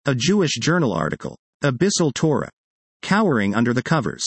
A Jewish journal article. Abyssal Torah. Cowering under the covers.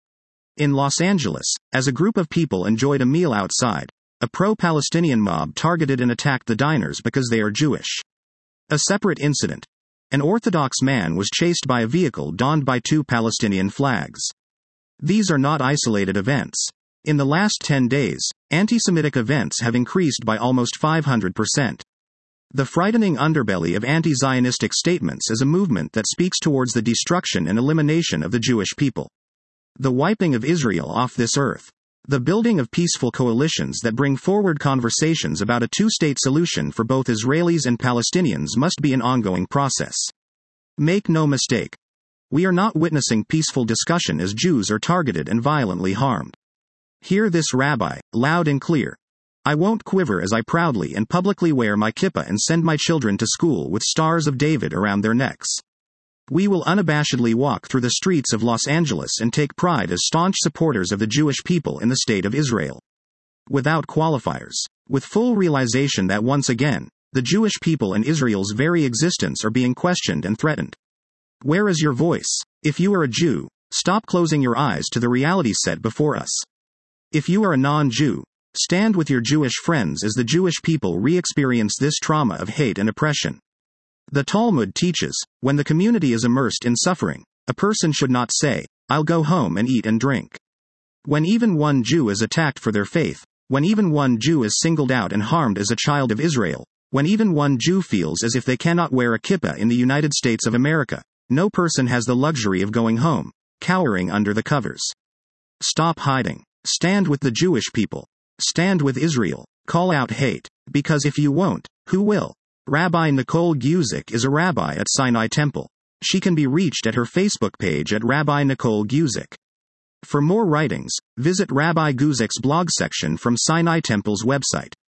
In Los Angeles, as a group of people enjoyed a meal outside, a pro-Palestinian mob targeted and attacked the diners because they are Jewish. A separate incident. An Orthodox man was chased by a vehicle donned by 2 Palestinian flags. These are not isolated events. In the last 10 days, anti-Semitic events have increased by almost 500%. The frightening underbelly of anti-Zionistic statements is a movement that speaks towards the destruction and elimination of the Jewish people. The wiping of Israel off this earth. The building of peaceful coalitions that bring forward conversations about a two-state solution for both Israelis and Palestinians must be an ongoing process. Make no mistake. We are not witnessing peaceful discussion as Jews are targeted and violently harmed. Hear this, Rabbi, loud and clear. I won't quiver as I proudly and publicly wear my kippah and send my children to school with stars of David around their necks. We will unabashedly walk through the streets of Los Angeles and take pride as staunch supporters of the Jewish people in the state of Israel. Without qualifiers. With full realization that once again, the Jewish people and Israel's very existence are being questioned and threatened. Where is your voice? If you are a Jew, stop closing your eyes to the reality set before us. If you are a non-Jew, stand with your Jewish friends as the Jewish people re-experience this trauma of hate and oppression. The Talmud teaches, when the community is immersed in suffering, a person should not say, I'll go home and eat and drink. When even one Jew is attacked for their faith, when even one Jew is singled out and harmed as a child of Israel, when even one Jew feels as if they cannot wear a kippah in the United States of America, no person has the luxury of going home, cowering under the covers. Stop hiding. Stand with the Jewish people. Stand with Israel. Call out hate. Because if you won't, who will? Rabbi Nicole Guzik is a rabbi at Sinai Temple. She can be reached at her Facebook page at Rabbi Nicole Guzik. For more writings, visit Rabbi Guzik's blog section from Sinai Temple's website.